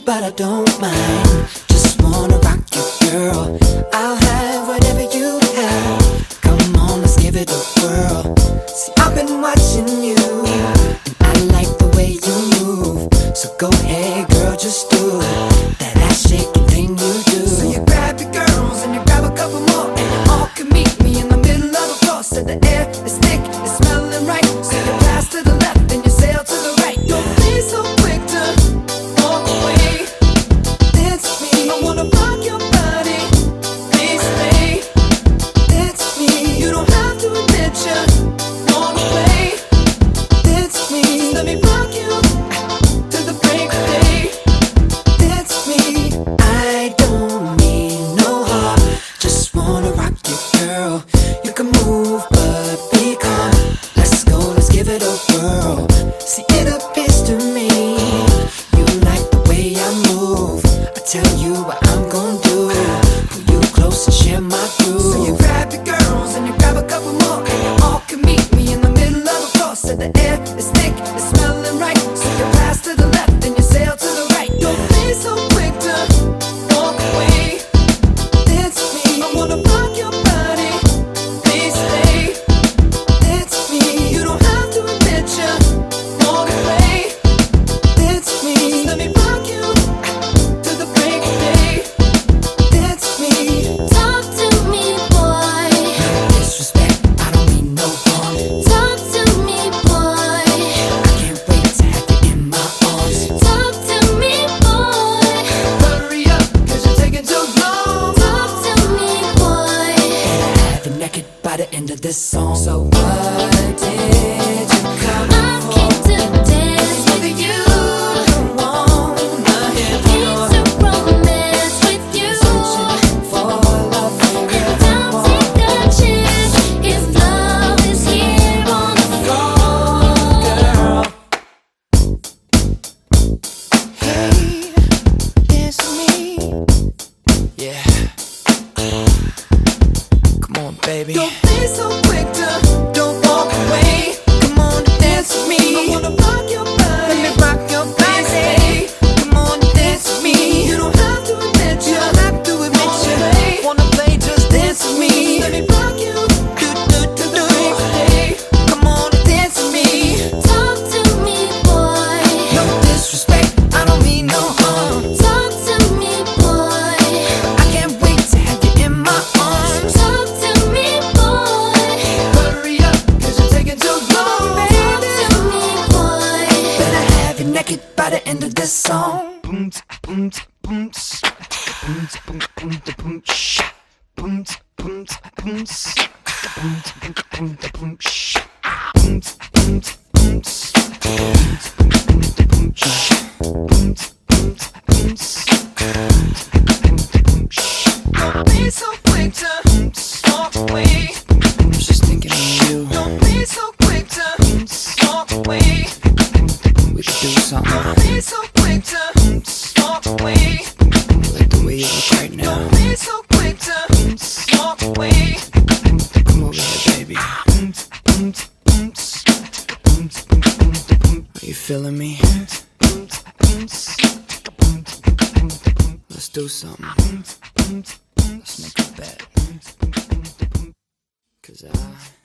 but I don't mind. Just wanna rock you, girl. I'll have whatever you have. Come on, let's give it a whirl. See, I've been watching you, and I like the way you move. So go ahead, girl, just do that ass shaking thing you do. So you grab your girls and you grab a couple more, and you all can meet me in the middle of the floor. So the air is thick, it's smelling right. So you pass to the left and you sail to the right. Don't be so quick to walk away. Dance with me, I wanna rock your body. Please stay. Dance with me, you don't have to admit you wanna play. Dance with me, just let me rock you to the break of day. Dance with me, I don't mean no harm. Just wanna rock you, girl. You can move, but be calm. Let's go, let's give it a whirl. See, it appears to me you like the way I move. I tell you what I'm gonna do. Pull you close and share my groove. So you grab your girls and you grab a couple more, and you all can meet me in the middle of the floor. So the air is thick, it's smelling right. So you pass to the left and you sail to the right. Don't be so quick to walk away. Dance with me, I wanna rock your body. Please stay. Dance with me, you don't have to admit you wanna play. Dance with me, just let me rock you to the break of day. Dance with me. Talk to me, boy. Disrespect, I don't mean no harm. Talk to me, boy. I can't wait to have you in my arms. Talk to me, boy. Hurry up, cause you're taking too long. Talk to me, boy. Have you naked by the end of this song. So what did you come I came to dance with you. wanna hear Came to romance with you. for love? And I'll take a chance if love is here on the floor. Girl. Hey, it's me. Yeah. Come on, baby. Don't be so quick to don't walk away. Come on and dance with me. I wanna rock your body. Let me rock your body. Come on and dance with me. You don't have to admit you. Don't have to admit you. Wanna play? Just dance with me. Let me rock you. Do. Come on and dance with me. Talk to me, boy. No disrespect, I don't mean no harm. Talk to me, boy. I can't wait to have you in my arms. Talk to me, boy. Hurry up, cause you're taking too long, Talk baby. to me, boy. Better have you naked by the end of this song. Boom, boom, boom, boom, boom, boom, boom, boom, boom, boom, boom, boom, boom, don't be so quick to walk away. I'm just thinking of you. Don't be so quick to walk away. We could do something. Don't be so quick to walk away. Like the way you look right now. Don't be so quick to walk away. Come over here, baby. Are you feeling me? Let's do something. Let's make a bet. 'Cause I